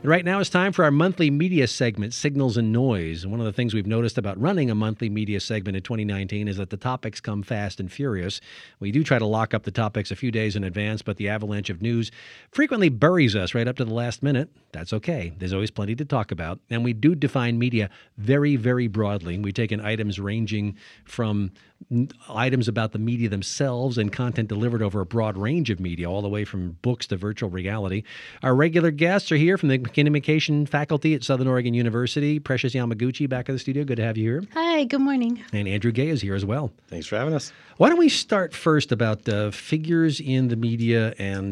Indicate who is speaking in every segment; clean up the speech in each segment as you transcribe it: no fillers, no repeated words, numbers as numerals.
Speaker 1: Right now it's time for our monthly media segment, Signals and Noise. And one of the things we've noticed about running a monthly media segment in 2019 is that the topics come fast and furious. We do try to lock up the topics a few days in advance, but the avalanche of news frequently buries us right up to the last minute. That's okay. There's always plenty to talk about. And we do define media very, very broadly. We take in items ranging from items about the media themselves and content delivered over a broad range of media, all the way from books to virtual reality. Our regular guests are here from the communication faculty at Southern Oregon University. Precious Yamaguchi back in the studio. Good to have you here.
Speaker 2: Hi, good morning.
Speaker 1: And Andrew Gay is here as well.
Speaker 3: Thanks for having us.
Speaker 1: Why don't we start first about figures in the media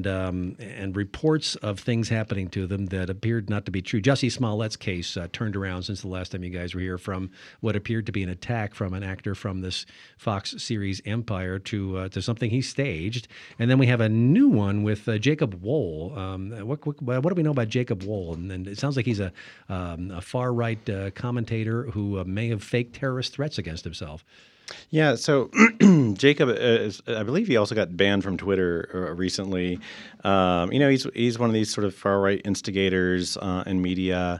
Speaker 1: and reports of things happening to them that appeared not to be true. Jussie Smollett's case turned around since the last time you guys were here, from what appeared to be an attack from an actor from this Fox series Empire to something he staged. And then we have a new one with Jacob Wohl. What do we know about Jacob Wohl? And it sounds like he's a far-right commentator who may have faked terrorist threats against himself.
Speaker 3: Yeah, so Jacob, I believe he also got banned from Twitter recently. He's one of these sort of far-right instigators in media.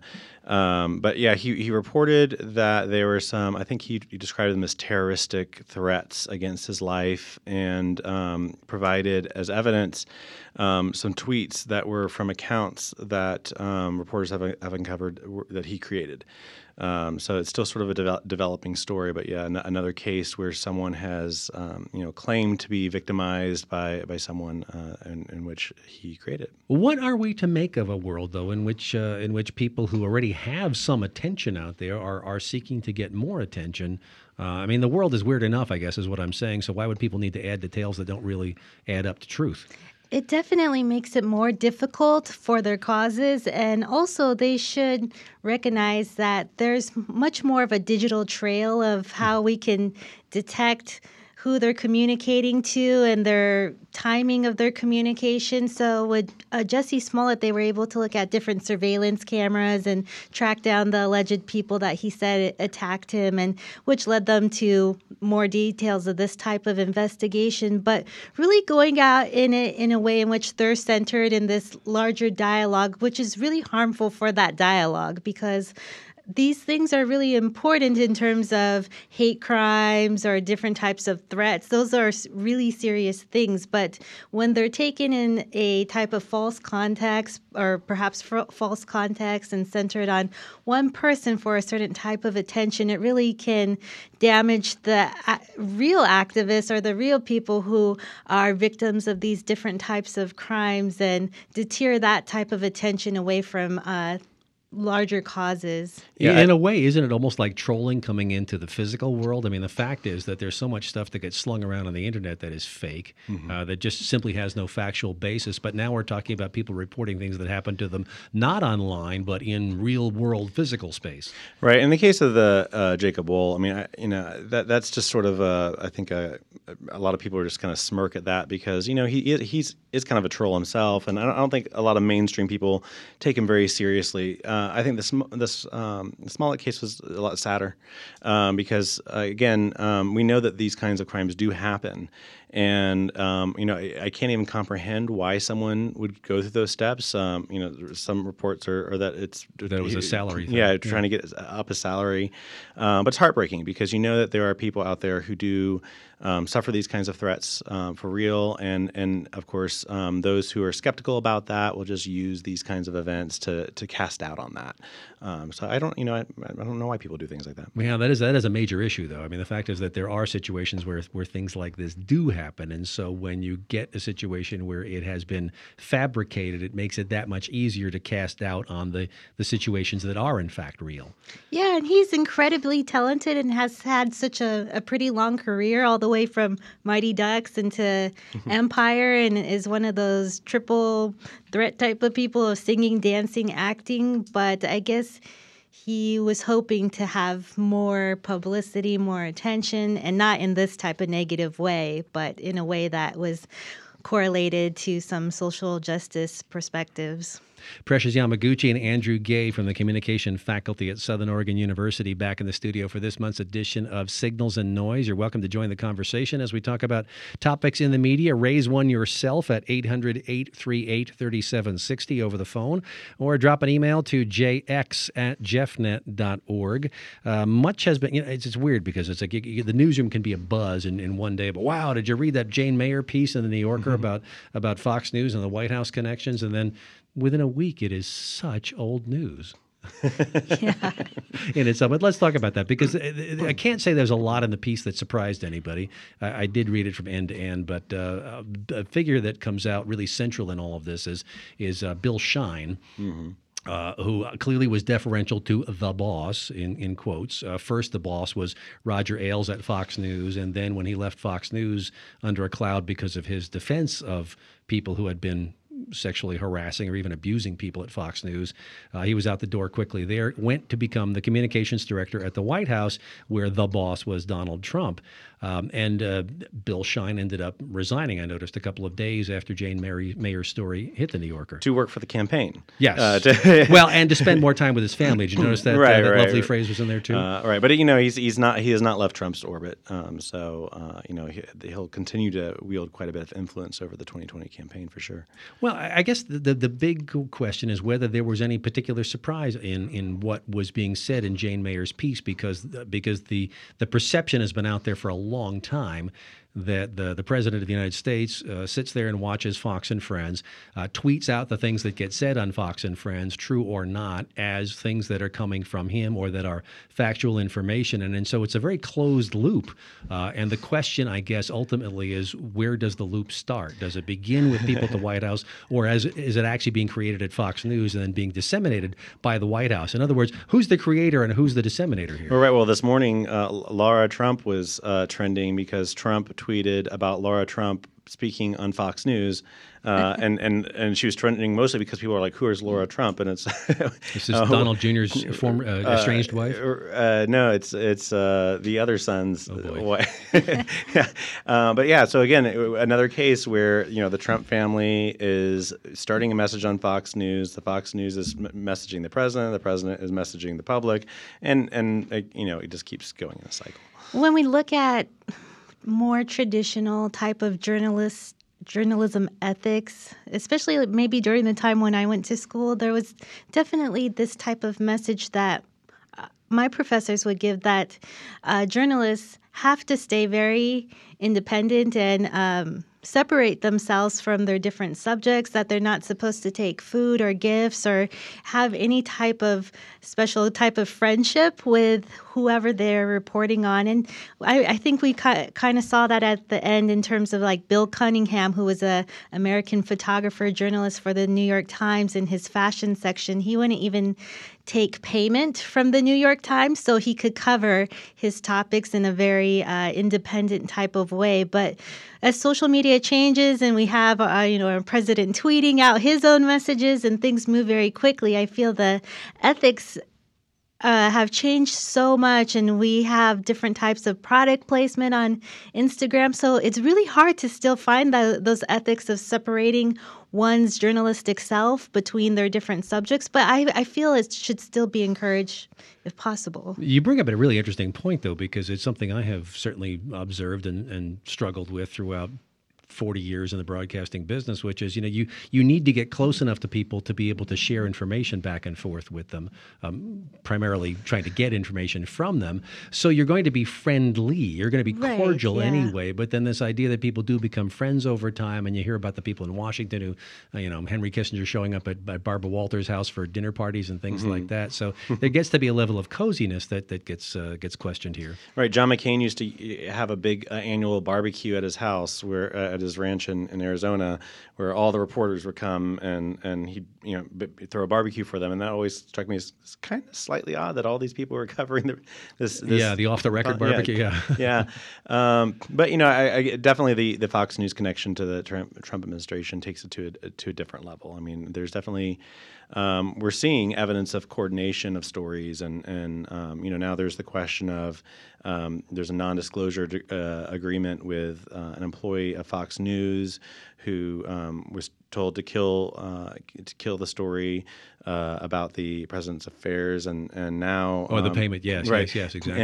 Speaker 3: But yeah, he reported that there were some, I think he described them as terroristic threats against his life, and provided as evidence some tweets that were from accounts that reporters have uncovered that he created. So it's still sort of a developing story, but yeah, another case where someone has, claimed to be victimized by someone in which he created.
Speaker 1: What are we to make of a world, though, in which people who already have some attention out there are seeking to get more attention? The world is weird enough, I guess, is what I'm saying. So why would people need to add details that don't really add up to truth?
Speaker 2: It definitely makes it more difficult for their causes, and also they should recognize that there's much more of a digital trail of how we can detect who they're communicating to and their timing of their communication. So with Jussie Smollett, they were able to look at different surveillance cameras and track down the alleged people that he said attacked him, and which led them to more details of this type of investigation. But really going out in a way in which they're centered in this larger dialogue, which is really harmful for that dialogue, because these things are really important in terms of hate crimes or different types of threats. Those are really serious things. But when they're taken in a type of false context, or perhaps false context, and centered on one person for a certain type of attention, it really can damage the real activists or the real people who are victims of these different types of crimes, and deter that type of attention away from larger causes.
Speaker 1: Yeah, in a way, isn't it almost like trolling coming into the physical world? I mean, the fact is that there's so much stuff that gets slung around on the internet that is fake, that just simply has no factual basis. But now we're talking about people reporting things that happen to them not online, but in real world physical space.
Speaker 3: Right. In the case of the Jacob Wohl, that's just sort of I think a lot of people are just kind of smirk at that, because he's kind of a troll himself, and I don't think a lot of mainstream people take him very seriously. I think the Smollett case was a lot sadder because, again, we know that these kinds of crimes do happen. And, I can't even comprehend why someone would go through those steps. Some reports are that that
Speaker 1: it was a salary thing.
Speaker 3: Yeah, trying to get up a salary. But it's heartbreaking, because you know that there are people out there who do suffer these kinds of threats for real. And of course, those who are skeptical about that will just use these kinds of events to cast doubt on that. So I don't know why people do things like that.
Speaker 1: Yeah, that is a major issue, though. I mean, the fact is that there are situations where things like this do happen. And so when you get a situation where it has been fabricated, it makes it that much easier to cast doubt on the situations that are, in fact, real.
Speaker 2: Yeah, and he's incredibly talented and has had such a pretty long career, all the way from Mighty Ducks into Empire, and is one of those triple threat type of people of singing, dancing, acting. But I guess he was hoping to have more publicity, more attention, and not in this type of negative way, but in a way that was correlated to some social justice perspectives.
Speaker 1: Precious Yamaguchi and Andrew Gay from the Communication Faculty at Southern Oregon University back in the studio for this month's edition of Signals and Noise. You're welcome to join the conversation as we talk about topics in the media. Raise one yourself at 800-838-3760 over the phone, or drop an email to jx@jeffnet.org. Much has been, it's weird because it's like the newsroom can be a buzz in one day, but wow, did you read that Jane Mayer piece in the New Yorker about Fox News and the White House connections? And then within a week, it is such old news.
Speaker 2: Yeah.
Speaker 1: In itself. But let's talk about that, because I can't say there's a lot in the piece that surprised anybody. I did read it from end to end, but a figure that comes out really central in all of this is Bill Shine. Who clearly was deferential to the boss, in quotes. First, the boss was Roger Ailes at Fox News, and then when he left Fox News under a cloud because of his defense of people who had been sexually harassing or even abusing people at Fox News, he was out the door quickly there, went to become the communications director at the White House, where the boss was Donald Trump. Bill Shine ended up resigning, I noticed, a couple of days after Jane Mayer's story hit the New Yorker.
Speaker 3: To work for the campaign.
Speaker 1: Yes. Well, and to spend more time with his family. Did you notice that lovely phrase was in there too?
Speaker 3: Right, but he has not left Trump's orbit. He'll continue to wield quite a bit of influence over the 2020 campaign for sure.
Speaker 1: Well, I guess the big question is whether there was any particular surprise in what was being said in Jane Mayer's piece, because the perception has been out there for a long time that the President of the United States sits there and watches Fox and Friends, tweets out the things that get said on Fox and Friends, true or not, as things that are coming from him or that are factual information. And so it's a very closed loop. And the question, I guess, ultimately is, where does the loop start? Does it begin with people at the White House, or is it actually being created at Fox News and then being disseminated by the White House? In other words, who's the creator and who's the disseminator here?
Speaker 3: All right. Well, this morning, Laura Trump was trending because Trump tweeted about Laura Trump speaking on Fox News, and she was trending mostly because people are like, "Who is Laura Trump?" And it's
Speaker 1: this is Donald Jr.'s former estranged wife.
Speaker 3: No, it's the other son's wife. Yeah. But yeah, so again, another case where the Trump family is starting a message on Fox News. The Fox News is messaging the president. The president is messaging the public, and it just keeps going in a cycle.
Speaker 2: When we look at more traditional type of journalism ethics, especially maybe during the time when I went to school, there was definitely this type of message that my professors would give, that journalists have to stay very independent and separate themselves from their different subjects, that they're not supposed to take food or gifts or have any type of special type of friendship with whoever they're reporting on. And I think we kind of saw that at the end in terms of like Bill Cunningham, who was a American photographer, journalist for the New York Times. In his fashion section, he wouldn't even take payment from the New York Times so he could cover his topics in a very independent type of way. But as social media changes and we have a president tweeting out his own messages and things move very quickly, I feel the ethics have changed so much, and we have different types of product placement on Instagram. So it's really hard to still find those ethics of separating one's journalistic self between their different subjects. But I feel it should still be encouraged if possible.
Speaker 1: You bring up a really interesting point, though, because it's something I have certainly observed and struggled with throughout 40 years in the broadcasting business, which is, you need to get close enough to people to be able to share information back and forth with them, primarily trying to get information from them. So you're going to be friendly. You're going to be cordial anyway. But then this idea that people do become friends over time, and you hear about the people in Washington who, Henry Kissinger showing up at Barbara Walters' house for dinner parties and things like that. So there gets to be a level of coziness that gets questioned here.
Speaker 3: Right. John McCain used to have a big annual barbecue at his house, where at his ranch in Arizona, where all the reporters would come and he'd throw a barbecue for them, and that always struck me as kind of slightly odd that all these people were covering this
Speaker 1: the off the record barbecue.
Speaker 3: Yeah. But I definitely the Fox News connection to the Trump administration takes it to a different level. I mean, there's definitely we're seeing evidence of coordination of stories, and now there's the question of there's a non-disclosure agreement with an employee of Fox News who was told to kill the story about the president's affairs, and now
Speaker 1: the payment, yes,
Speaker 3: right,
Speaker 1: yes, exactly,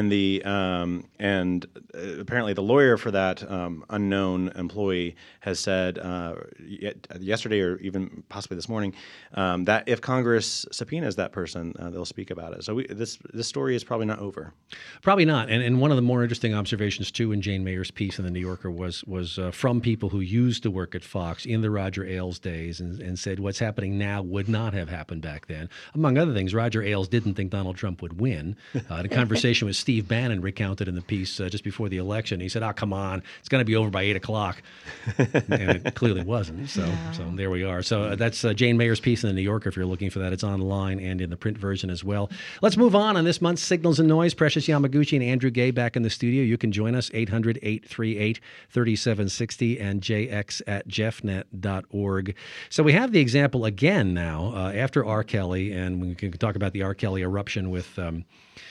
Speaker 3: and apparently the lawyer for that unknown employee has said yesterday or even possibly this morning that if Congress subpoenas that person, they'll speak about it. So this story is probably not over.
Speaker 1: Probably not. And one of the more interesting observations too in Jane Mayer's piece in the New Yorker was from people who used to work at Fox in the Roger Ailes days, and said what's happening now would not have happened back then. Among other things, Roger Ailes didn't think Donald Trump would win. The conversation with Steve Bannon recounted in the piece just before the election. He said, "Oh, come on, it's going to be over by 8 o'clock," and it clearly wasn't. So there we are. So that's Jane Mayer's piece in the New Yorker. If you're looking for that, it's online and in the print version as well. Let's move on this month's Signals and Noise. Precious Yamaguchi and Andrew Gay back in the studio. You can join us 800-838-3760 and jx@jeffnet.org. So we have the example again now after R. Kelly, and we can talk about the R. Kelly eruption with the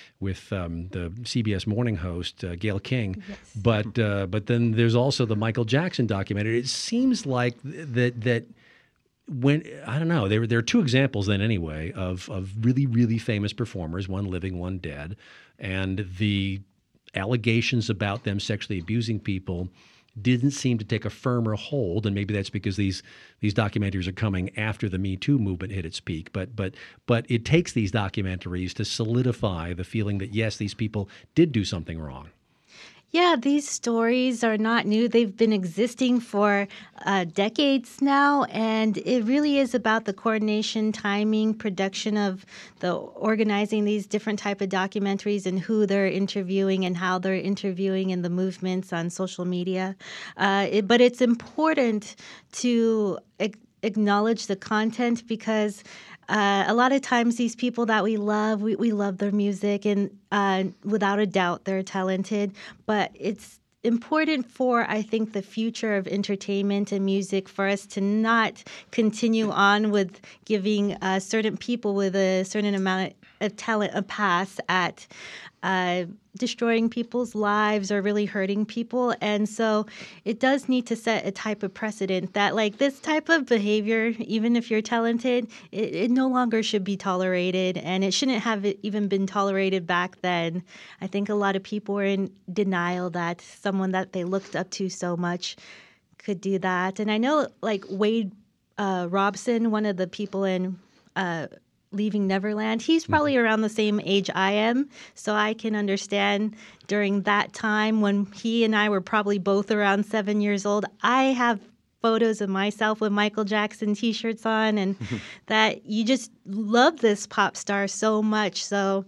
Speaker 1: CBS morning host Gayle King, yes. But then there's also the Michael Jackson documentary. It seems like that when I don't know, there are two examples then anyway of really, really famous performers, one living, one dead, and the allegations about them sexually abusing people didn't seem to take a firmer hold, and maybe that's because these documentaries are coming after the Me Too movement hit its peak. But it takes these documentaries to solidify the feeling that yes, these people did do something wrong.
Speaker 2: Yeah, these stories are not new. They've been existing for decades now, and it really is about the coordination, timing, production of the organizing these different type of documentaries and who they're interviewing and how they're interviewing in the movements on social media. But it's important to acknowledge the content because a lot of times these people that we love their music, and without a doubt they're talented, but it's important for, I think, the future of entertainment and music for us to not continue on with giving certain people with a certain amount of talent a pass at destroying people's lives or really hurting people. And so it does need to set a type of precedent that, like, this type of behavior, even if you're talented, it no longer should be tolerated, and it shouldn't have even been tolerated back then. I think a lot of people were in denial that someone that they looked up to so much could do that. And I know, like, Wade Robson, one of the people in Leaving Neverland, he's probably around the same age I am, so I can understand during that time when he and I were probably both around 7 years old. I have photos of myself with Michael Jackson t-shirts on, and that you just love this pop star so much. So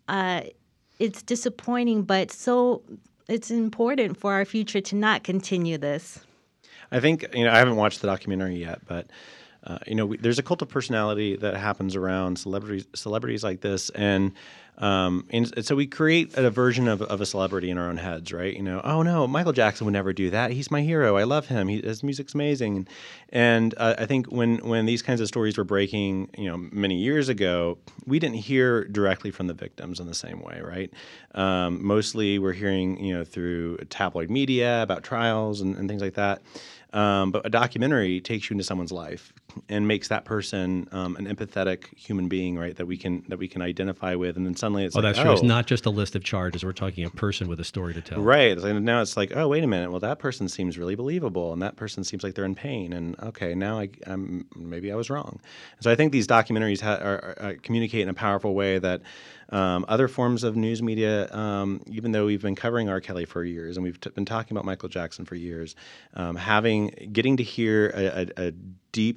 Speaker 2: it's disappointing, but so it's important for our future to not continue this.
Speaker 3: I think, I haven't watched the documentary yet, but there's a cult of personality that happens around celebrities like this, and so we create a version of a celebrity in our own heads, right? Oh no, Michael Jackson would never do that. He's my hero. I love him. His music's amazing. And I think when these kinds of stories were breaking, many years ago, we didn't hear directly from the victims in the same way, right? Mostly we're hearing, through tabloid media about trials and things like that. But a documentary takes you into someone's life and makes that person an empathetic human being, right? That we can identify with, and then suddenly it's
Speaker 1: that's true. It's not just a list of charges. We're talking a person with a story to tell,
Speaker 3: right? And now it's like, oh, wait a minute. Well, that person seems really believable, and that person seems like they're in pain. And okay, now maybe I was wrong. So I think these documentaries communicate in a powerful way that other forms of news media, even though we've been covering R. Kelly for years and we've been talking about Michael Jackson for years, getting to hear a deep,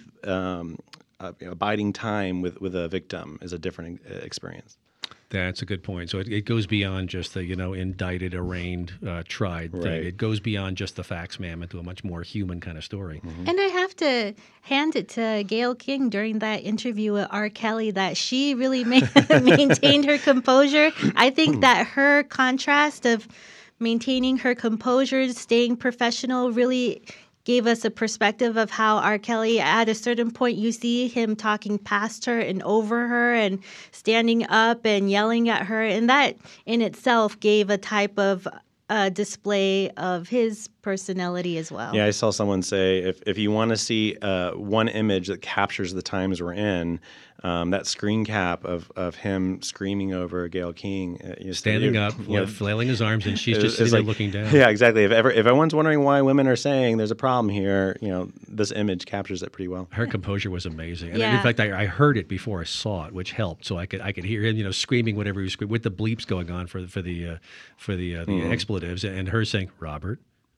Speaker 3: abiding time with a victim is a different experience.
Speaker 1: That's a good point. So it goes beyond just the, indicted, arraigned, tried thing.
Speaker 3: Right.
Speaker 1: It goes beyond just the facts, ma'am, into a much more human kind of story.
Speaker 2: Mm-hmm. And I have to hand it to Gayle King during that interview with R. Kelly that she really maintained her composure. I think that her contrast of maintaining her composure, staying professional, really gave us a perspective of how R. Kelly, at a certain point, you see him talking past her and over her and standing up and yelling at her. And that in itself gave a type of display of his personality as well.
Speaker 3: Yeah, I saw someone say if you want to see one image that captures the times we're in, that screen cap of him screaming over Gayle King,
Speaker 1: standing up, flailing his arms, and she's just sitting there looking down.
Speaker 3: Yeah, exactly. If everyone's wondering why women are saying there's a problem here, this image captures it pretty well.
Speaker 1: Her composure was amazing, and in fact, I heard it before I saw it, which helped. So I could hear him, screaming whatever he was screaming with the bleeps going on for the expletives, and her saying, Robert.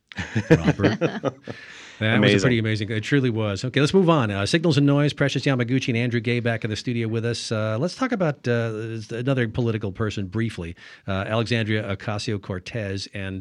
Speaker 1: That was pretty amazing. It truly was. Okay, let's move on. Signals and Noise, Precious Yamaguchi and Andrew Gay back in the studio with us. Let's talk about another political person briefly, Alexandria Ocasio-Cortez, and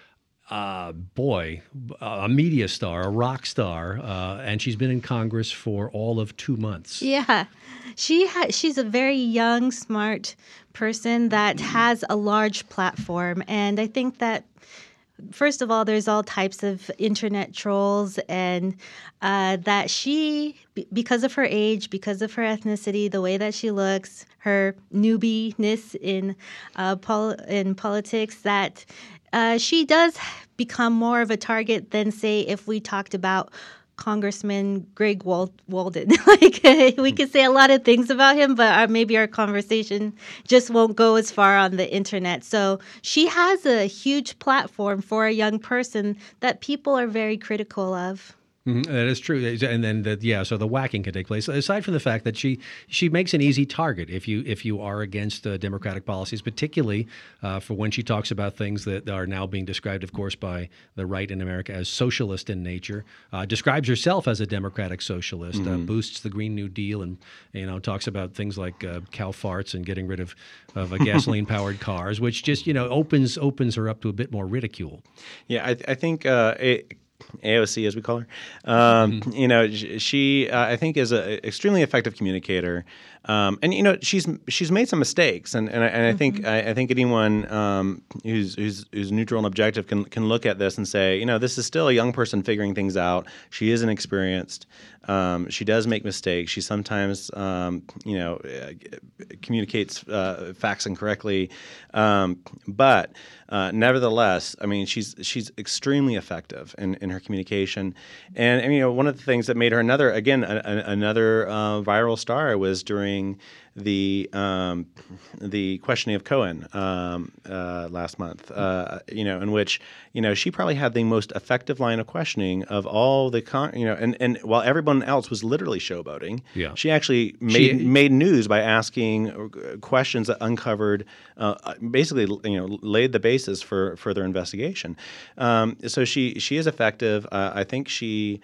Speaker 1: a media star, a rock star, and she's been in Congress for all of 2 months.
Speaker 2: Yeah, she's a very young, smart person that has a large platform, and I think that first of all, there's all types of internet trolls, and that she, because of her age, because of her ethnicity, the way that she looks, her newbie-ness in politics, that she does become more of a target than, say, if we talked about Congressman Greg Walden. We could say a lot of things about him, but maybe our conversation just won't go as far on the internet. So she has a huge platform for a young person that people are very critical of.
Speaker 1: That is true, and then so the whacking can take place. Aside from the fact that she makes an easy target if you are against Democratic policies, particularly for when she talks about things that are now being described, of course, by the right in America as socialist in nature. Describes herself as a democratic socialist, boosts the Green New Deal, and talks about things like cow farts and getting rid of gasoline-powered cars, which just opens her up to a bit more ridicule. Yeah,
Speaker 3: I think. AOC, as we call her, she I think is an extremely effective communicator, and she's made some mistakes, and I think anyone who's neutral and objective can look at this and say, this is still a young person figuring things out. She is inexperienced. She does make mistakes. She sometimes communicates facts incorrectly, but nevertheless, I mean, she's extremely effective in her communication, and one of the things that made her another viral star was during the questioning of Cohen last month, in which she probably had the most effective line of questioning of all the and while everyone else was literally showboating, she actually made news by asking questions that uncovered basically laid the basis for further investigation. So she is effective. I think she.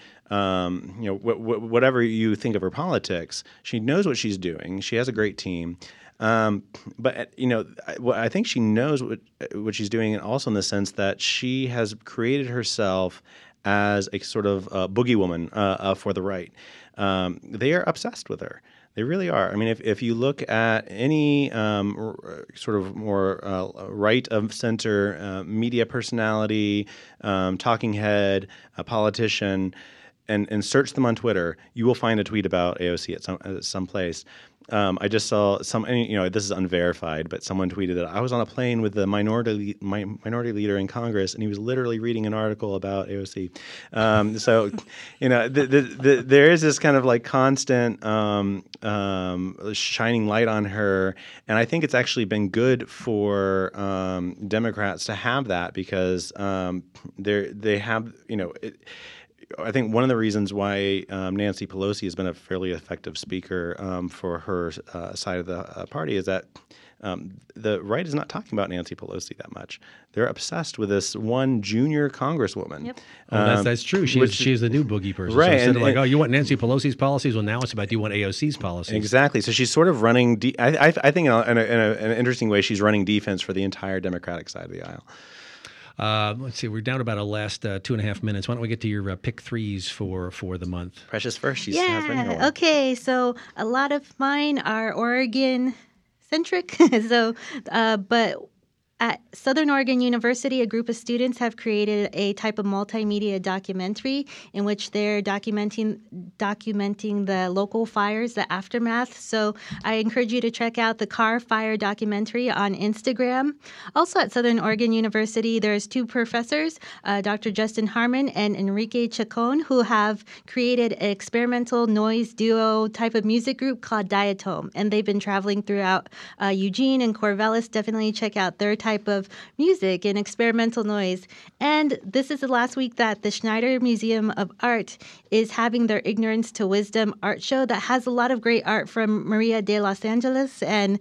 Speaker 3: Whatever you think of her politics, she knows what she's doing. She has a great team. But I think she knows what she's doing, and also in the sense that she has created herself as a sort of boogie woman for the right. They are obsessed with her. They really are. I mean, if you look at any sort of more right of center media personality, talking head, a politician, and search them on Twitter, you will find a tweet about AOC at some place. I just saw this is unverified, but someone tweeted that I was on a plane with the minority leader in Congress, and he was literally reading an article about AOC. So, there is this kind of like constant shining light on her, and I think it's actually been good for Democrats to have that, because they have I think one of the reasons why Nancy Pelosi has been a fairly effective speaker for her side of the party is that the right is not talking about Nancy Pelosi that much. They're obsessed with this one junior congresswoman.
Speaker 2: Yep.
Speaker 1: That's true. She is the new boogie person.
Speaker 3: Right.
Speaker 1: So instead of you want Nancy Pelosi's policies? Well, now it's about, do you want AOC's policies?
Speaker 3: Exactly. So she's sort of running, I think in an interesting way, she's running defense for the entire Democratic side of the aisle.
Speaker 1: Let's see. We're down to about our last 2.5 minutes. Why don't we get to your pick threes for the month?
Speaker 3: Precious first. She has been here.
Speaker 2: Okay. So a lot of mine are Oregon centric. So, but At Southern Oregon University, a group of students have created a type of multimedia documentary in which they're documenting the local fires, the aftermath. So I encourage you to check out the Car Fire documentary on Instagram. Also at Southern Oregon University, there's two professors, Dr. Justin Harmon and Enrique Chacon, who have created an experimental noise duo type of music group called Diatome. And they've been traveling throughout Eugene and Corvallis. Definitely check out their type of music and experimental noise. And this is the last week that the Schneider Museum of Art is having their Ignorance to Wisdom art show that has a lot of great art from Maria de Los Angeles and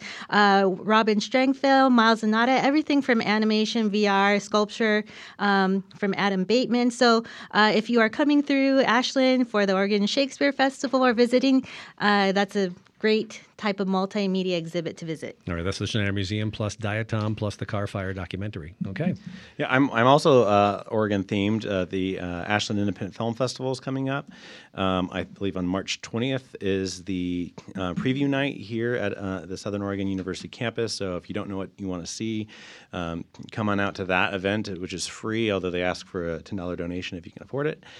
Speaker 2: Robin Strangfeld, Miles Zanata, everything from animation, VR, sculpture, from Adam Bateman. So if you are coming through Ashland for the Oregon Shakespeare Festival or visiting, that's a great type of multimedia exhibit to visit.
Speaker 1: All right, that's the Schneider Museum plus Diatom plus the Car Fire documentary. Okay.
Speaker 3: Yeah, I'm also Oregon themed. The Ashland Independent Film Festival is coming up. I believe on March 20th is the preview night here at the Southern Oregon University campus. So if you don't know what you want to see, come on out to that event, which is free, although they ask for a $10 donation if you can afford it,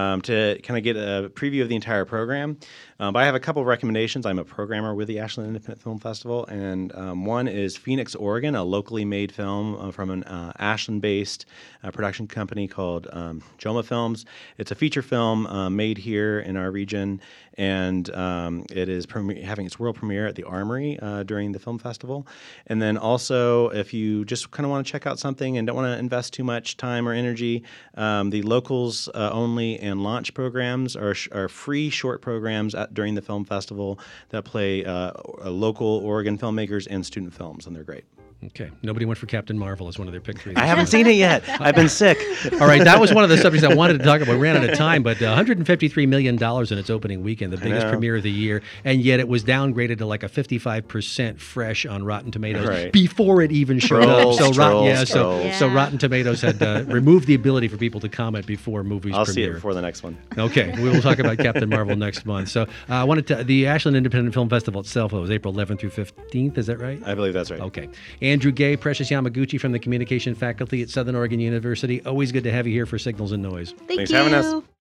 Speaker 3: to kind of get a preview of the entire program. But I have a couple of recommendations. I'm a programmer with the Ashland Independent Film Festival, and one is Phoenix, Oregon, a locally made film from an Ashland-based production company called Joma Films. It's a feature film made here in our region, and it is having its world premiere at the Armory during the film festival. And then also, if you just kind of want to check out something and don't want to invest too much time or energy, the locals only and launch programs are free short programs during the film festival that play local Oregon filmmakers and student films, and they're great.
Speaker 1: Okay. Nobody went for Captain Marvel as one of their pick three.
Speaker 3: I haven't seen it yet. I've been sick.
Speaker 1: All right. That was one of the subjects I wanted to talk about. We ran out of time, but $153 million in its opening weekend, the biggest premiere of the year, and yet it was downgraded to like a 55% fresh on Rotten Tomatoes before it even showed up. So Rotten Tomatoes had removed the ability for people to comment before movies
Speaker 3: I'll
Speaker 1: premiere.
Speaker 3: see it before the next one.
Speaker 1: Okay. We will talk about Captain Marvel next month. So I wanted to, the Ashland Independent Film Festival itself, it was April 11th through 15th. Is that right?
Speaker 3: I believe that's right.
Speaker 1: Okay. Andrew Gay, Precious Yamaguchi from the Communication Faculty at Southern Oregon University. Always good to have you here for Signals and Noise.
Speaker 2: Thanks
Speaker 3: for having us.